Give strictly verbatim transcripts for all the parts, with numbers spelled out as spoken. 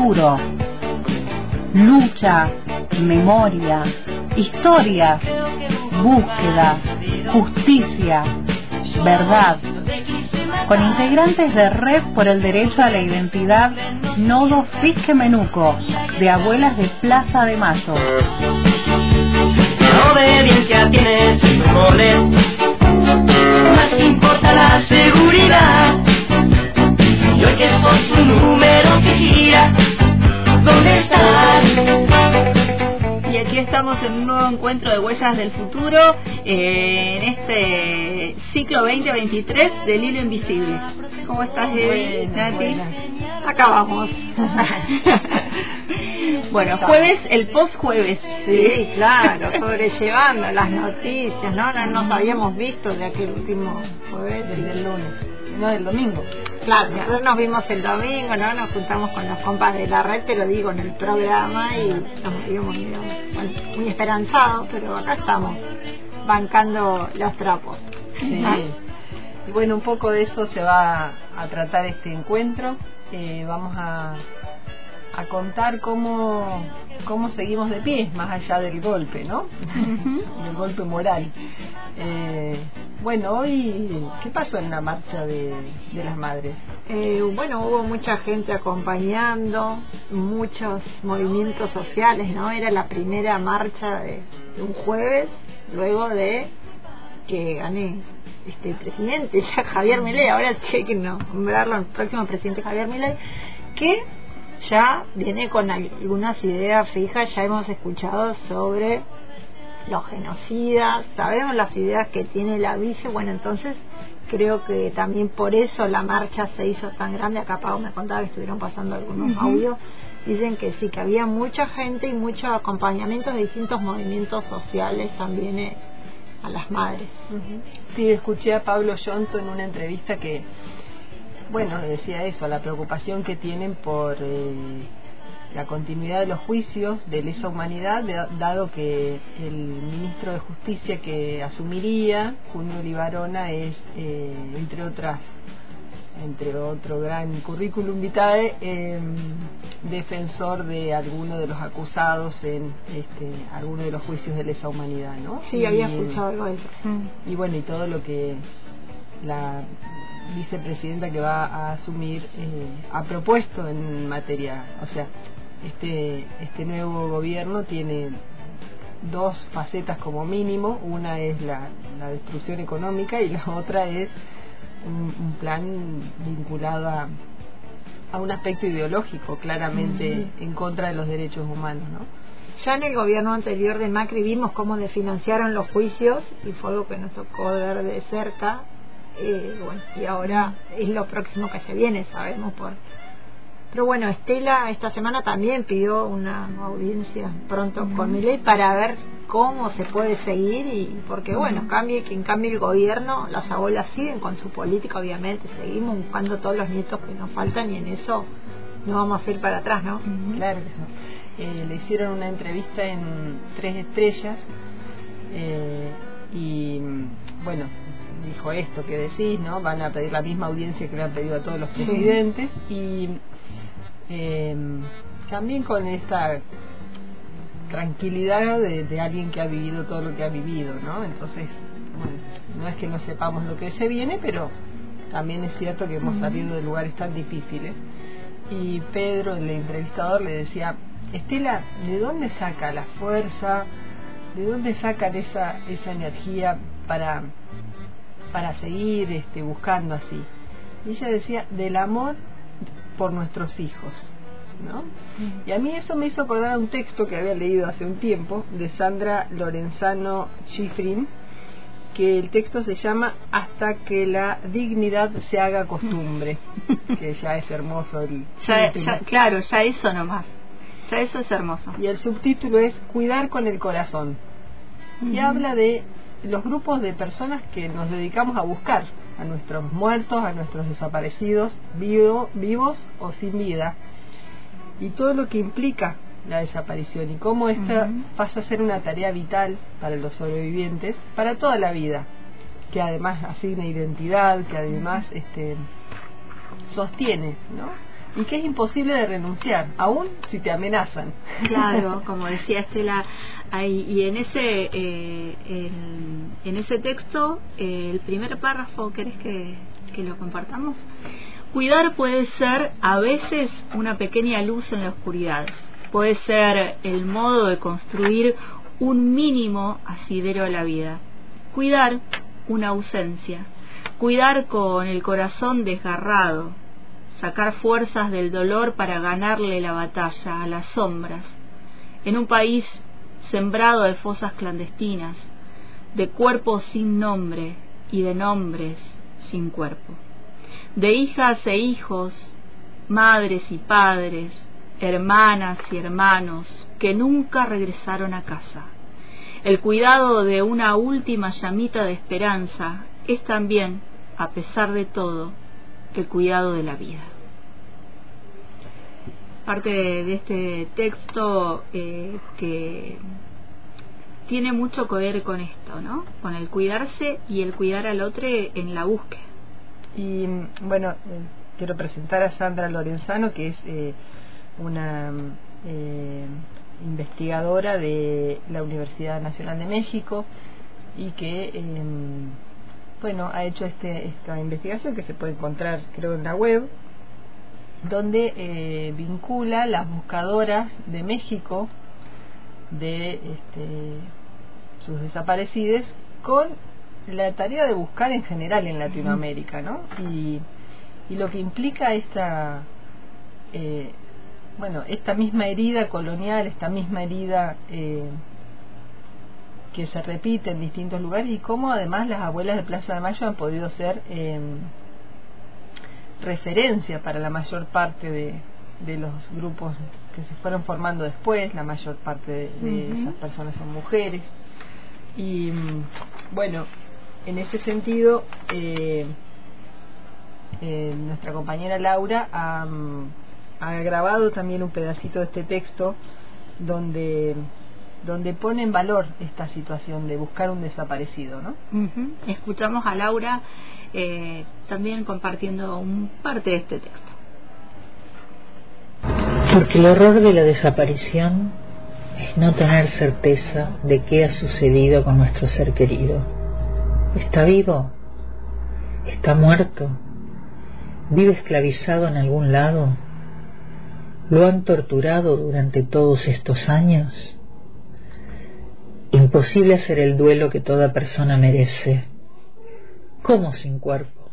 futuro. Lucha, memoria, historia, búsqueda, justicia, verdad. Con integrantes de Red por el Derecho a la Identidad, Nodo Fisque Menuco, de Abuelas de Plaza de Mayo. La obediencia tiene sus rumores, más importa la seguridad. Y hoy que sos un número que gira, ¿dónde estás? Y aquí estamos en un nuevo encuentro de Huellas del Futuro, eh, en este ciclo veinte veintitrés del Hilo Invisible. ¿Cómo estás, Evi? Nati. Acá vamos. Bueno, jueves, el post-jueves. Sí, claro, sobrellevando las noticias, ¿no? No nos habíamos visto de aquel último jueves. Desde el lunes, no, del domingo. Claro, nosotros nos vimos el domingo, ¿no? Nos juntamos con los compas de la red, te lo digo, en el programa, y nos vimos, bueno, muy esperanzados, pero acá estamos, bancando los trapos. Sí. ¿Ah? Y bueno, un poco de eso se va a tratar este encuentro. Eh, vamos a, a contar cómo, cómo seguimos de pie, más allá del golpe, ¿no? Del golpe moral. Eh, bueno, hoy, ¿qué pasó en la marcha de, de las madres? Eh, bueno, hubo mucha gente acompañando, muchos movimientos sociales, ¿no? Era la primera marcha de, de un jueves, luego de que gané este presidente, ya Javier Milei, ahora chequen nombrarlo el próximo presidente Javier Milei, que ya viene con algunas ideas fijas. Ya hemos escuchado sobre los genocidas, sabemos las ideas que tiene la vice. Bueno, entonces creo que también por eso la marcha se hizo tan grande. Acá Pau me contaba que estuvieron pasando algunos uh-huh. audios. Dicen que sí, que había mucha gente y mucho acompañamiento de distintos movimientos sociales también eh, a las madres. Uh-huh. Sí, escuché a Pablo Yonto en una entrevista que, bueno, decía eso, la preocupación que tienen por eh, la continuidad de los juicios de lesa humanidad, de, dado que el ministro de Justicia que asumiría, Junio Libarona, es, eh, entre otras entre otro gran currículum vitae, eh, defensor de alguno de los acusados en este, alguno de los juicios de lesa humanidad, ¿no? Sí, y, había escuchado algo de eso. Y bueno, y todo lo que la vicepresidenta que va a asumir eh, ha propuesto en materia, o sea, este este nuevo gobierno tiene dos facetas como mínimo. Una es la, la destrucción económica y la otra es un, un plan vinculado a, a un aspecto ideológico claramente uh-huh. en contra de los derechos humanos, ¿no? Ya en el gobierno anterior de Macri vimos cómo desfinanciaron los juicios y fue algo que nos tocó ver de cerca. Eh, bueno, y ahora es lo próximo que se viene, sabemos por... Pero bueno, Estela esta semana también pidió una audiencia pronto uh-huh. con Milei para ver cómo se puede seguir, y porque bueno, cambie quien cambie el gobierno, las abuelas siguen con su política, obviamente, seguimos buscando todos los nietos que nos faltan y en eso no vamos a ir para atrás, ¿no? Uh-huh. Claro que sí. Eh, le hicieron una entrevista en Tres Estrellas eh, y bueno, dijo esto que decís, ¿no? Van a pedir la misma audiencia que le han pedido a todos los presidentes. Sí. Y eh, también con esta tranquilidad de, de alguien que ha vivido todo lo que ha vivido, ¿no? Entonces, bueno, no es que no sepamos lo que se viene, pero también es cierto que hemos salido de lugares tan difíciles. Y Pedro, el entrevistador, le decía: Estela, ¿de dónde saca la fuerza? ¿De dónde sacan esa esa energía para para seguir este, buscando así? Y ella decía: del amor por nuestros hijos, ¿no? Mm. Y a mí eso me hizo acordar a un texto que había leído hace un tiempo de Sandra Lorenzano Schifrin, que el texto se llama Hasta que la dignidad se haga costumbre, que ya es hermoso el, ya, ya, claro, ya eso nomás, ya eso es hermoso. Y el subtítulo es Cuidar con el corazón. Uh-huh. Y habla de los grupos de personas que nos dedicamos a buscar a nuestros muertos, a nuestros desaparecidos, vivo, vivos o sin vida, y todo lo que implica la desaparición y cómo esta uh-huh. pasa a ser una tarea vital para los sobrevivientes para toda la vida, que además asigna identidad, que además este sostiene, ¿no?, y que es imposible de renunciar, aún si te amenazan. Claro, como decía Estela, hay, y en ese eh, el, en ese texto, eh, el primer párrafo, ¿querés que, que lo compartamos? Cuidar puede ser a veces una pequeña luz en la oscuridad, puede ser el modo de construir un mínimo asidero a la vida. Cuidar una ausencia, cuidar con el corazón desgarrado, sacar fuerzas del dolor para ganarle la batalla a las sombras, en un país sembrado de fosas clandestinas, de cuerpos sin nombre y de nombres sin cuerpo, de hijas e hijos, madres y padres, hermanas y hermanos que nunca regresaron a casa. El cuidado de una última llamita de esperanza es también, a pesar de todo, el cuidado de la vida. Parte de, de este texto eh, que tiene mucho que ver con esto, ¿no? Con el cuidarse y el cuidar al otro en la búsqueda. Y bueno, eh, quiero presentar a Sandra Lorenzano, que es eh, una eh, investigadora de la Universidad Nacional de México y que eh, bueno, ha hecho este, esta investigación que se puede encontrar, creo, en la web, donde eh, vincula las buscadoras de México de este, sus desaparecidos con la tarea de buscar en general en Latinoamérica, ¿no? Y, y lo que implica esta eh, bueno, esta misma herida colonial, esta misma herida eh, que se repite en distintos lugares, y cómo además las abuelas de Plaza de Mayo han podido ser eh, referencia para la mayor parte de, de los grupos que se fueron formando después. La mayor parte de, de uh-huh. esas personas son mujeres. Y bueno, en ese sentido eh, eh, nuestra compañera Laura ha, ha grabado también un pedacito de este texto donde donde pone en valor esta situación de buscar un desaparecido, ¿no? Uh-huh. Escuchamos a Laura eh, también compartiendo un parte de este texto. Porque el horror de la desaparición es no tener certeza de qué ha sucedido con nuestro ser querido. ¿Está vivo? ¿Está muerto? ¿Vive esclavizado en algún lado? ¿Lo han torturado durante todos estos años? Imposible hacer el duelo que toda persona merece. ¿Cómo sin cuerpo?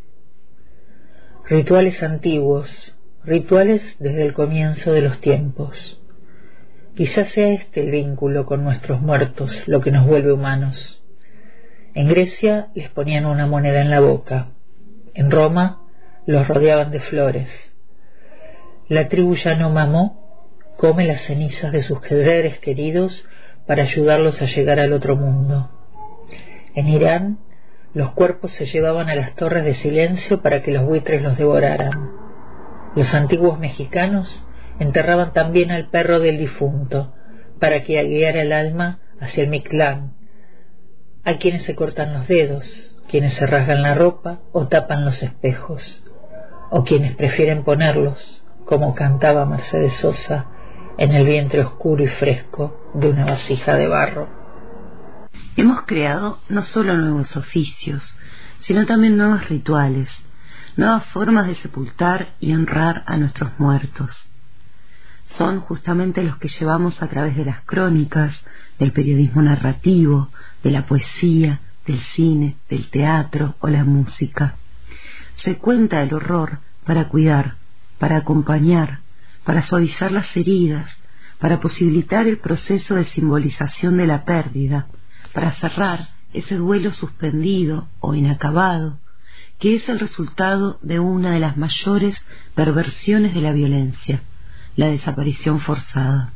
Rituales antiguos, rituales desde el comienzo de los tiempos. Quizás sea este el vínculo con nuestros muertos, lo que nos vuelve humanos. En Grecia les ponían una moneda en la boca. En Roma los rodeaban de flores. La tribu Yanomamo come las cenizas de sus seres queridos para ayudarlos a llegar al otro mundo. En Irán, los cuerpos se llevaban a las torres de silencio para que los buitres los devoraran. Los antiguos mexicanos enterraban también al perro del difunto para que guiara el alma hacia el Mictlán. Hay quienes se cortan los dedos, quienes se rasgan la ropa o tapan los espejos, o quienes prefieren ponerlos, como cantaba Mercedes Sosa, en el vientre oscuro y fresco de una vasija de barro. Hemos creado no solo nuevos oficios, sino también nuevos rituales, nuevas formas de sepultar y honrar a nuestros muertos. Son justamente los que llevamos a través de las crónicas, del periodismo narrativo, de la poesía, del cine, del teatro o la música. Se cuenta el horror para cuidar, para acompañar, para suavizar las heridas, para posibilitar el proceso de simbolización de la pérdida, para cerrar ese duelo suspendido o inacabado, que es el resultado de una de las mayores perversiones de la violencia, la desaparición forzada.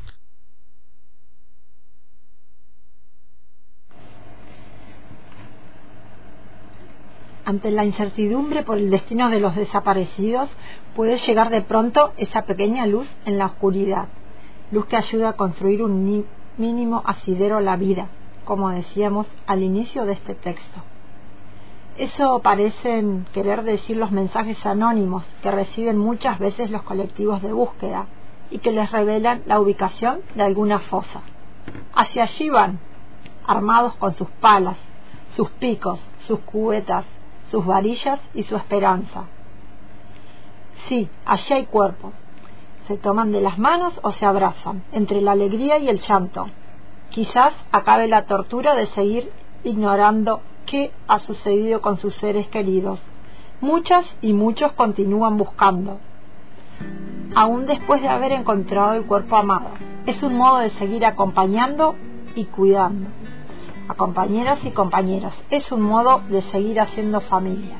Ante la incertidumbre por el destino de los desaparecidos, puede llegar de pronto esa pequeña luz en la oscuridad, luz que ayuda a construir un mínimo asidero a la vida, como decíamos al inicio de este texto. Eso parecen querer decir los mensajes anónimos que reciben muchas veces los colectivos de búsqueda y que les revelan la ubicación de alguna fosa. Hacia allí van, armados con sus palas, sus picos, sus cubetas, sus varillas y su esperanza. Sí, allí hay cuerpos. Se toman de las manos o se abrazan, entre la alegría y el llanto. Quizás acabe la tortura de seguir ignorando qué ha sucedido con sus seres queridos. Muchas y muchos continúan buscando, aún después de haber encontrado el cuerpo amado. Es un modo de seguir acompañando y cuidando a compañeras y compañeros. Es un modo de seguir haciendo familia.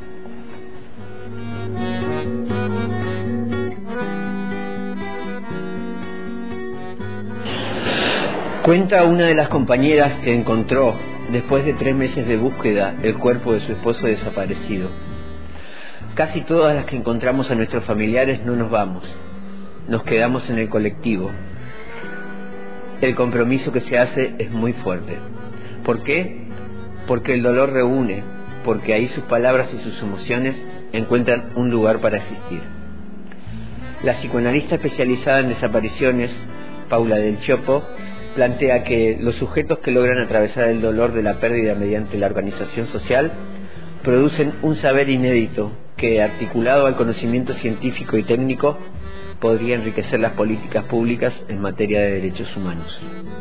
Cuenta una de las compañeras que encontró, después de tres meses de búsqueda, el cuerpo de su esposo desaparecido. Casi todas las que encontramos a nuestros familiares no nos vamos, nos quedamos en el colectivo. El compromiso que se hace es muy fuerte. ¿Por qué? Porque el dolor reúne, porque ahí sus palabras y sus emociones encuentran un lugar para existir. La psicoanalista especializada en desapariciones, Paula Del Chopo, plantea que los sujetos que logran atravesar el dolor de la pérdida mediante la organización social producen un saber inédito que, articulado al conocimiento científico y técnico, podría enriquecer las políticas públicas en materia de derechos humanos.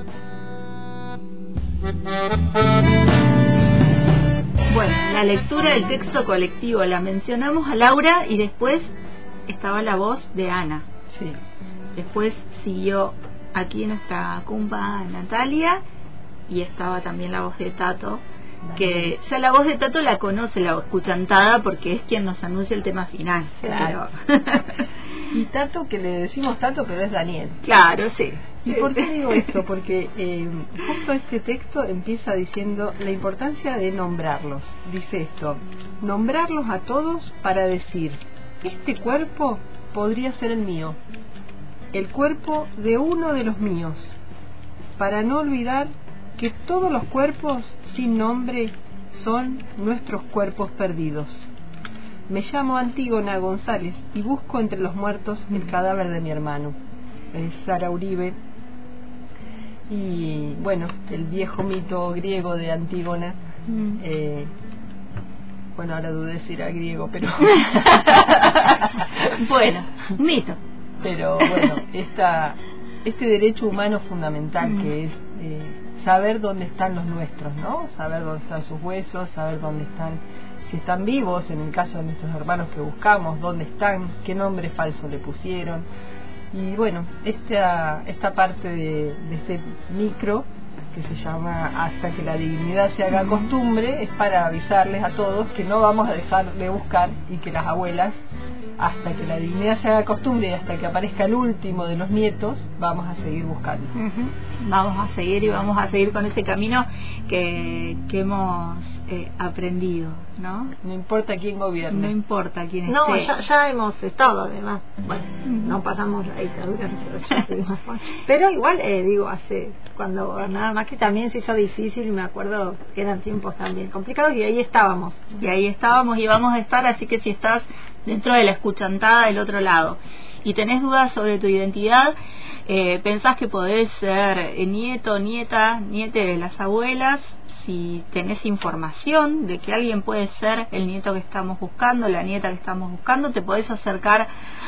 Bueno, la lectura del texto colectivo la mencionamos a Laura y después estaba la voz de Ana. Sí. Después siguió aquí nuestra compa Natalia y estaba también la voz de Tato, que ya la voz de Tato la conoce la escuchantada porque es quien nos anuncia el tema final. Claro. Y Tato, que le decimos Tato, pero es Daniel. Claro, sí. ¿Y por qué digo esto? Porque eh, justo este texto empieza diciendo la importancia de nombrarlos. Dice esto: nombrarlos a todos para decir, este cuerpo podría ser el mío, el cuerpo de uno de los míos, para no olvidar que todos los cuerpos sin nombre son nuestros cuerpos perdidos. Me llamo Antígona González y busco entre los muertos el cadáver de mi hermano. Es Sara Uribe. Y bueno, el viejo mito griego de Antígona. Mm. Eh, bueno, ahora dudé si era griego, pero... bueno, mito. Pero bueno, esta, este derecho humano fundamental mm. que es eh, saber dónde están los nuestros, ¿no? Saber dónde están sus huesos, saber dónde están, si están vivos, en el caso de nuestros hermanos que buscamos, dónde están, qué nombre falso le pusieron. Y bueno, esta, esta parte de, de este micro, que se llama Hasta que la dignidad se haga costumbre, es para avisarles a todos que no vamos a dejar de buscar y que las abuelas, hasta que la dignidad se haga costumbre y hasta que aparezca el último de los nietos, vamos a seguir buscando. Uh-huh. Vamos a seguir y vamos a seguir con ese camino que, que hemos eh, aprendido, ¿no? No importa quién gobierne. No importa quién no, esté. No, ya, ya hemos estado, además. Bueno, uh-huh. no pasamos la dictadura, pero igual, eh, digo, hace cuando gobernaba Macri también se hizo difícil y me acuerdo que eran tiempos también complicados y ahí estábamos. Y ahí estábamos y vamos a estar, así que si estás dentro de la escuchantada del otro lado y tenés dudas sobre tu identidad, eh, pensás que podés ser eh, nieto, nieta, niete de las abuelas, si tenés información de que alguien puede ser el nieto que estamos buscando, la nieta que estamos buscando, te podés acercar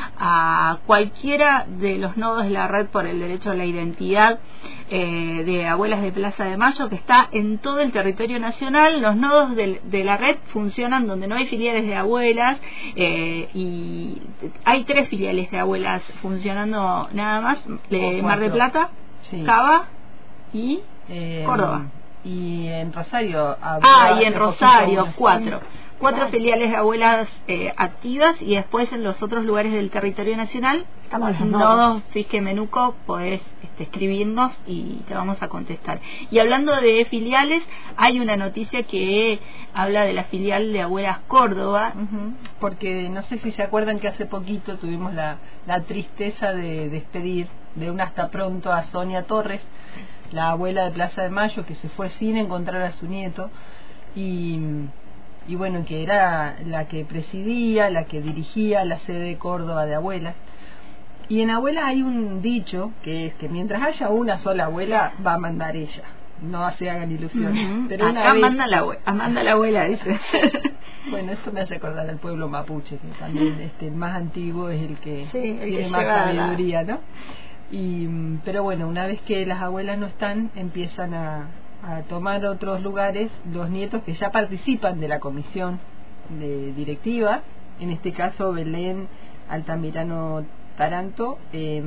a cualquiera de los nodos de la red por el derecho a la identidad eh, de Abuelas de Plaza de Mayo, que está en todo el territorio nacional. Los nodos de, de la red funcionan donde no hay filiales de abuelas eh, y hay tres filiales de abuelas funcionando nada más, de Mar del Plata, sí. Cava y eh, Córdoba. Y en Rosario ah y en Rosario cuatro cuatro claro. filiales de abuelas eh, activas, y después en los otros lugares del territorio nacional estamos los nodos Fisque Menuco, podés este, escribirnos y te vamos a contestar. Y hablando de filiales, hay una noticia que habla de la filial de Abuelas Córdoba, uh-huh. porque no sé si se acuerdan que hace poquito tuvimos la, la tristeza de despedir de un hasta pronto a Sonia Torres, la abuela de Plaza de Mayo, que se fue sin encontrar a su nieto. Y y bueno, que era la que presidía, la que dirigía la sede de Córdoba de abuelas. Y en abuelas hay un dicho que es que mientras haya una sola abuela va a mandar ella, no se hagan ilusiones. Uh-huh. Pero Acá una vez... manda la abuela, manda la abuela, dice. Bueno, esto me hace acordar al pueblo mapuche, que también este, el más antiguo es el que sí, el tiene que más sabiduría, la... ¿no? Y, pero bueno, una vez que las abuelas no están, empiezan a, a tomar otros lugares los nietos que ya participan de la comisión de directiva, en este caso Belén Altamirano Taranto, eh,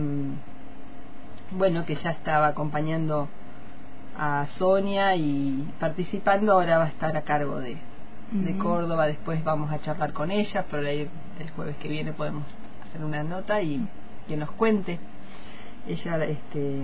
bueno, que ya estaba acompañando a Sonia y participando, ahora va a estar a cargo de, de Córdoba. Después vamos a charlar con ella, pero ahí el jueves que viene podemos hacer una nota y que nos cuente. Ella, este,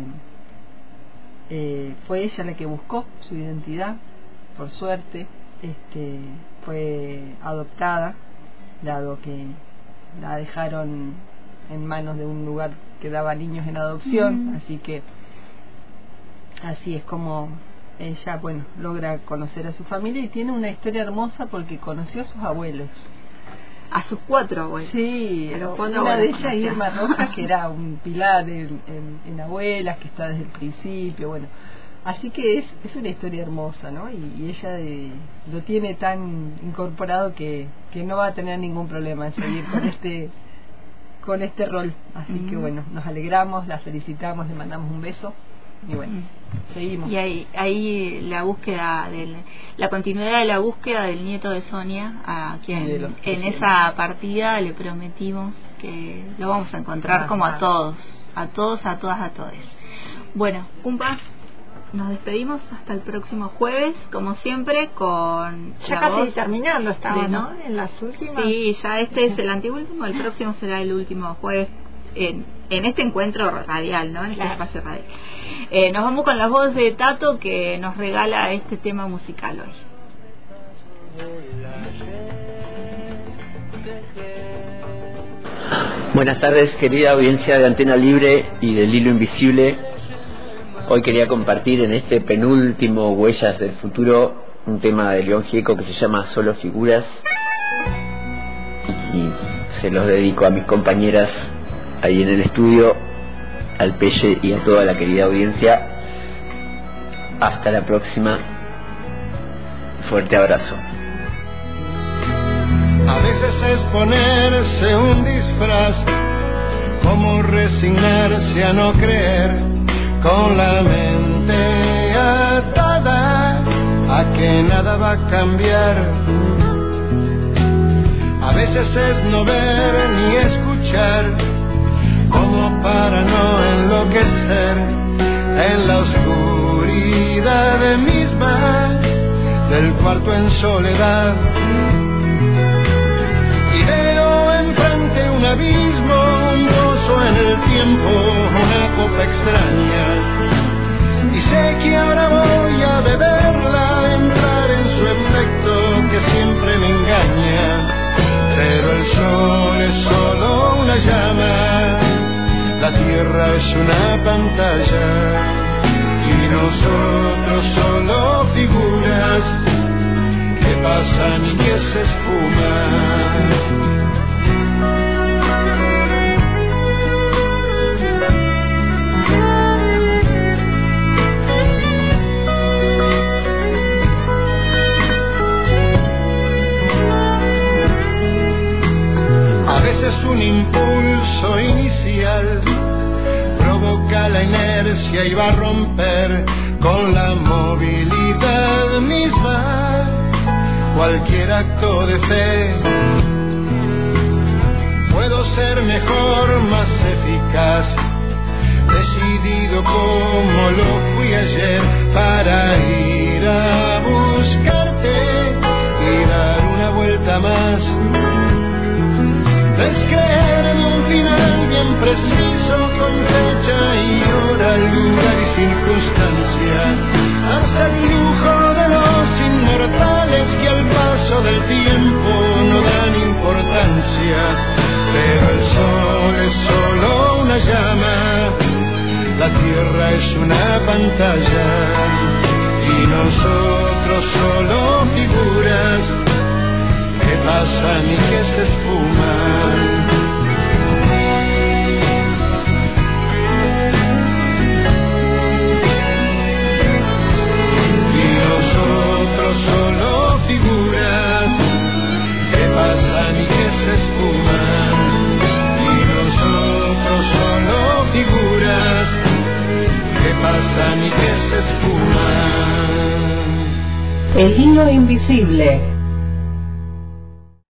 eh, fue ella la que buscó su identidad, por suerte, este, fue adoptada, dado que la dejaron en manos de un lugar que daba niños en adopción, mm. así que así es como ella, bueno, logra conocer a su familia y tiene una historia hermosa porque conoció a sus abuelos. A sus cuatro abuelos. Sí, pero una de ellas, Irma Rojas, que era un pilar en, en, en abuelas, que está desde el principio, bueno. Así que es, es una historia hermosa, ¿no? Y, y ella de, lo tiene tan incorporado que, que no va a tener ningún problema en seguir con este con este rol. Así mm. que bueno, nos alegramos, la felicitamos, le mandamos un beso. Y bueno, mm. seguimos. Y ahí, ahí la búsqueda, del, la continuidad de la búsqueda del nieto de Sonia, a quien de en esa partida le prometimos que lo vamos a encontrar ah, como ah. a todos, a todos, a todas, a todos. Bueno, un pas, nos despedimos hasta el próximo jueves, como siempre, con ya la casi voz terminando estamos, de, ¿no? En las últimas. Sí, ya este es el anteúltimo, el próximo será el último jueves en, en este encuentro radial, ¿no? En este claro. espacio radial. Eh, nos vamos con la voz de Tato, que nos regala este tema musical hoy. Buenas tardes, querida audiencia de Antena Libre y del Hilo Invisible. Hoy quería compartir en este penúltimo Huellas del Futuro un tema de León Gieco que se llama Solo Figuras, y se los dedico a mis compañeras ahí en el estudio, al Pelle y a toda la querida audiencia. Hasta la próxima, fuerte abrazo. A veces es ponerse un disfraz, como resignarse a no creer, con la mente atada a que nada va a cambiar. A veces es no ver ni escuchar, como para no enloquecer en la oscuridad misma del cuarto en soledad. Y veo enfrente un abismo, un gozo en el tiempo, una copa extraña. Y sé que ahora voy a beberla, entrar en su efecto que siempre me engaña. Pero el sol es solo una llama, la tierra es una pantalla, y nosotros solo figuras que pasan y que se esfuman. A veces un impulso inicial provoca la inercia y va a romper con la movilidad misma cualquier acto de fe. Puedo ser mejor, más eficaz, decidido como lo fui ayer, para ir a buscarte y dar una vuelta más. Es creer en un final bien preciso, con fecha y hora, lugar y circunstancia. Hasta el dibujo de los inmortales que al paso del tiempo no dan importancia. Pero el sol es solo una llama, la tierra es una pantalla, y nosotros solo figuras pasan y que se esfuman. Solo figuras que pasan y que se esfuman, y nosotros solo figuras que pasan y que se esfuman. El hilo invisible.